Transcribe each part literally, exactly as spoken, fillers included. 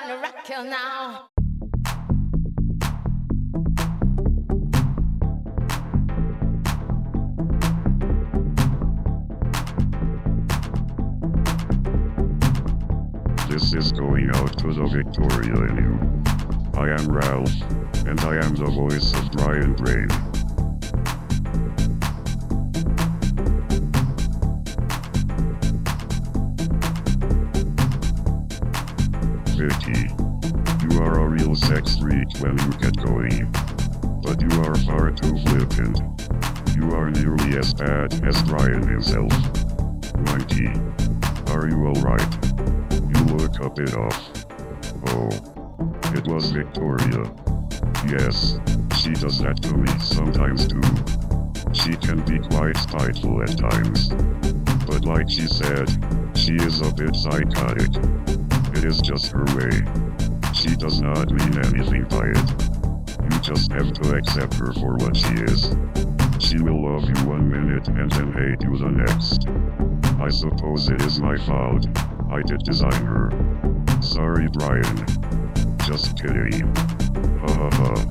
gonna rock you now. This is going out to the Victoria in you. I am Ralph, and I am the voice of Brian Brain. Vicky, you are a real sex freak when you get going. But you are far too flippant. You are nearly as bad as Brian himself. Mikey, are you alright? You look a bit off. Oh, it was Victoria. Yes, she does that to me sometimes too. She can be quite spiteful at times. But like she said, she is a bit psychotic. It is just her way. She does not mean anything by it. You just have to accept her for what she is. She will love you one minute and then hate you the next. I suppose it is my fault. I did design her. Sorry, Brian. Just kidding. Ha ha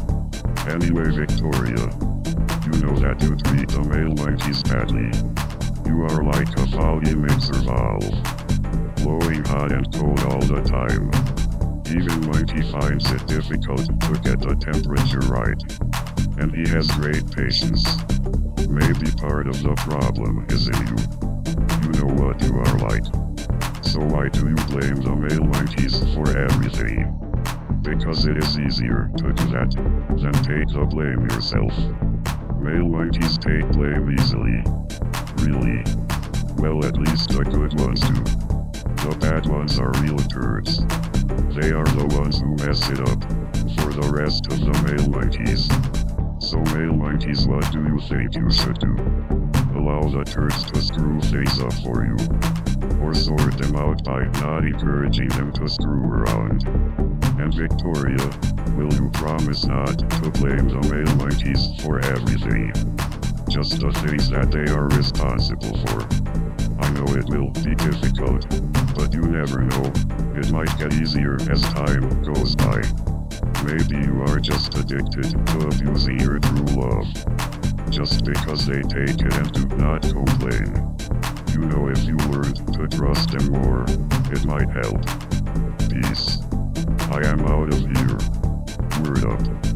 ha. Anyway, Victoria, you know that you treat the male monkeys badly. You are like a foggy mixer valve. Blowing hot and cold all the time. Even Monkey finds it difficult to get the temperature right. And he has great patience. Maybe part of the problem is in you. You know what you are like. So why do you blame the male monkeys for everything? Because it is easier to do that than take the blame yourself. Male monkeys take blame easily. Really? Well, at least the good ones do. The bad ones are real turds. They are the ones who mess it up for the rest of the male monkeys. So male monkeys, what do you think you should do? Allow the turds to screw things up for you? Or sort them out by not encouraging them to screw around? And Victoria, will you promise not to blame the male monkeys for everything? Just the things that they are responsible for. I know it will be difficult, but you never know. It might get easier as time goes by. Maybe you are just addicted to abusing your true love. Just because they take it and do not complain. You know, if you learned to trust them more, it might help. Peace. I am out of here. Word up.